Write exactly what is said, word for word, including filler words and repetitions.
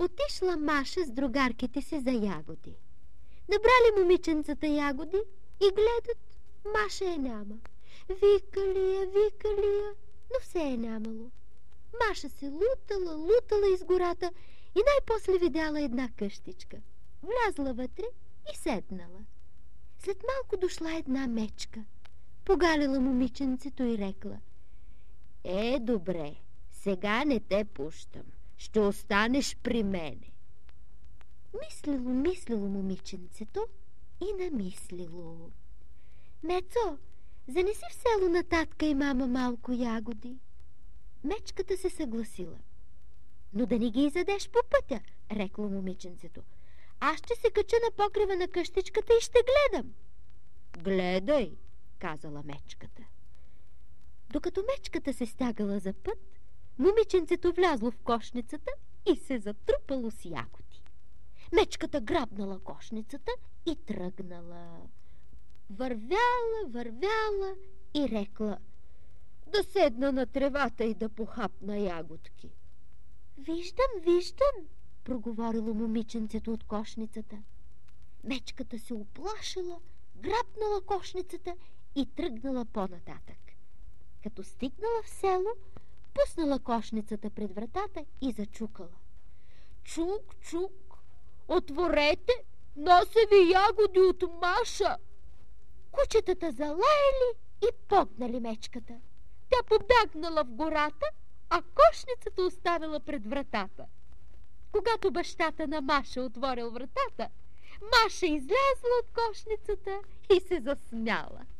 Отишла Маша с другарките си за ягоди. Набрали момиченцата ягоди и гледат, Маша е няма. Викали я, викали я, но все е нямало. Маша се лутала, лутала из гората и най-после видяла една къщичка. Влязла вътре и седнала. След малко дошла една мечка. Погалила момиченцето и рекла: е, добре, сега не те пущам. Ще останеш при мене. Мислило, мислило момиченцето и намислило: Мецо, занеси в село на татка и мама малко ягоди. Мечката се съгласила. Но да не ги изядеш по пътя, рекло момиченцето. Аз ще се кача на покрива на къщичката и ще гледам. Гледай, казала мечката. Докато мечката се стягала за път, момиченцето влязло в кошницата и се затрупало с ягоди. Мечката грабнала кошницата и тръгнала. Вървяла, вървяла и рекла: да седна на тревата и да похапна ягодки. Виждам, виждам, проговорило момиченцето от кошницата. Мечката се уплашила, грабнала кошницата и тръгнала по-нататък. Като стигнала в село, пуснала кошницата пред вратата и зачукала. Чук, чук, отворете, нося ви ягоди от Маша. Кучетата залаяли и погнали мечката. Тя побягнала в гората, а кошницата оставила пред вратата. Когато бащата на Маша отворил вратата, Маша излязла от кошницата и се засмяла.